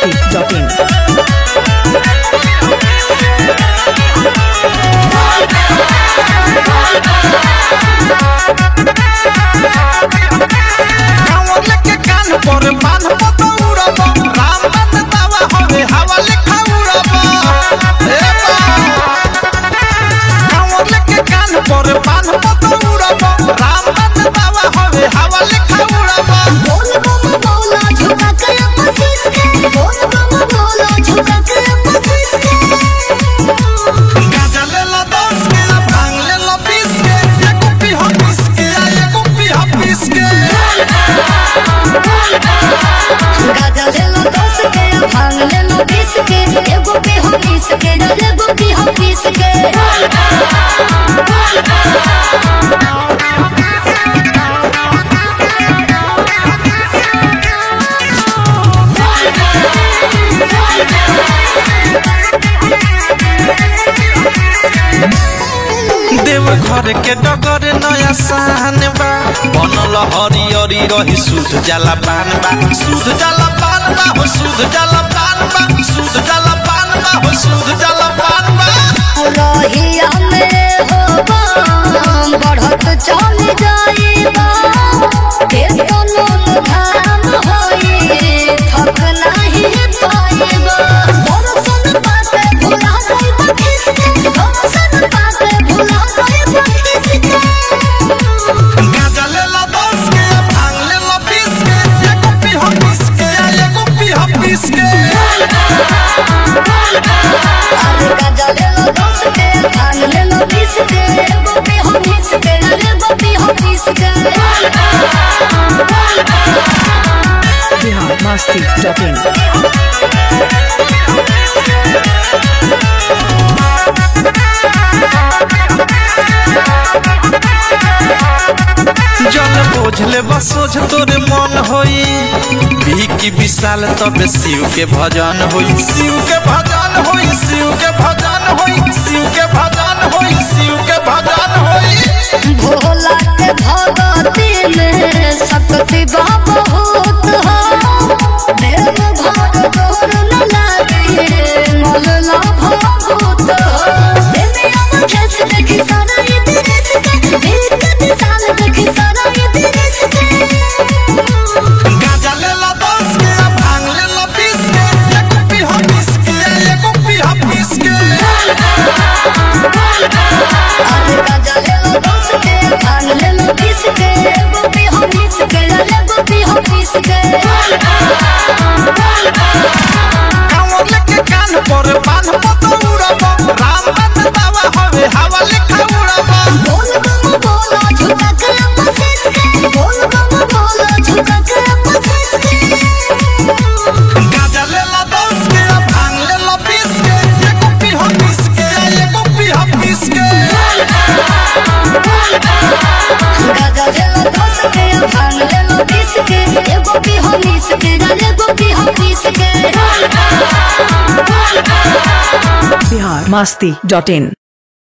biharmasti.in Deoghar के डगर नया शान बा बनल हरियरी रही शुद्ध जला पान बा शुद्ध जला पान बा हो शुद्ध जला पान बा शुद्ध जला पान बा हो शुद्ध जला पान बा रहिया में हो बम बढ़त चल जाइबा केतनो धाम होई थक नाही पाइबा दर्शन पाके भुला जाइबा किसके दर्शन पाके भुला जाइबा किसके गाजा लेला 10 के भांग लेला 20 के एगो पीहा पीस के एगो पीहा पीस के अरे गाजा लेला 10 के भांग लेला 20 के एगो पीहा पीस के एगो पीहा पीस के biharmasti.in जल बोझले बसोझ तोरे मन होई की विशाल तबे शिव के भजन होई शिव के भजन होई शिव के भजन होई शिव के भजन होई शिव के भजन होई भोला के भगती में शक्ति बहुत हो देव घर तोर न लागे मोलला भूत हो दुनिया में खेस देखी सारा ये तेरे से बीत के साल देखी सारा ये तेरे से गाजा लेला 10 के भांग लेला 20 के एगो पीहा पीस के एगो पीहा पीस के अरे गाजा लेलो 10 के भांग लेलो 20 के एगो पीहा पीस के एगो पीहा पीस के कांवर लेके कान पर बांध पतौरबा राम बन बाबा हवे हवा लेखा उड़बा बोल बम बोला झुका के मसीस के बोल बम बोला झुका के मसीस के गाजा लेला 10 के भांग लेला 20 के एगो पीहा पीस के एगो पीहा पीस के गाजा लेलो 10 के भांग लेलो 20 के एगो पीहा पीस के एगो पीहा पीस के biharmasti.in